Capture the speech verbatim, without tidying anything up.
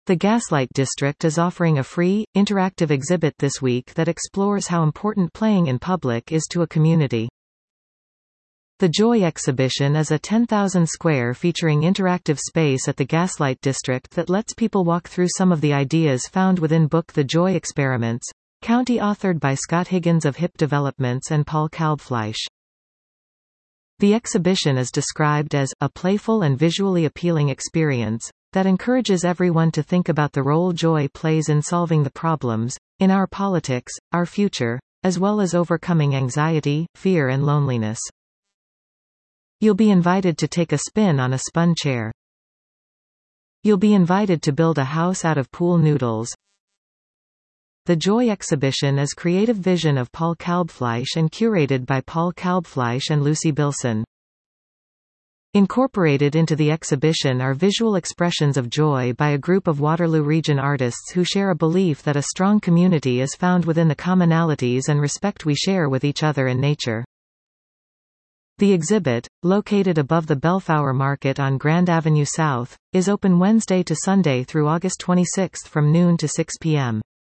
The Gaslight District is offering a free, interactive exhibit this week that explores how important playing in public is to a community. The Joy exhibition is a ten thousand square featuring interactive space at the Gaslight District that lets people walk through some of the ideas found within book The Joy Experiments, County authored by Scott Higgins of Hip Developments and Paul Kalbfleisch. The exhibition is described as a playful and visually appealing experience that encourages everyone to think about the role joy plays in solving the problems in our politics, our future, as well as overcoming anxiety, fear and loneliness. You'll be invited to take a spin on a spun chair. You'll be invited to build a house out of pool noodles. The Joy exhibition is creative vision of Paul Kalbfleisch and curated by Paul Kalbfleisch and Lucy Bilson. Incorporated into the exhibition are visual expressions of joy by a group of Waterloo region artists who share a belief that a strong community is found within the commonalities and respect we share with each other in nature. The exhibit, located above the Bellflower Market on Grand Avenue South, is open Wednesday to Sunday through August twenty-sixth from noon to six p m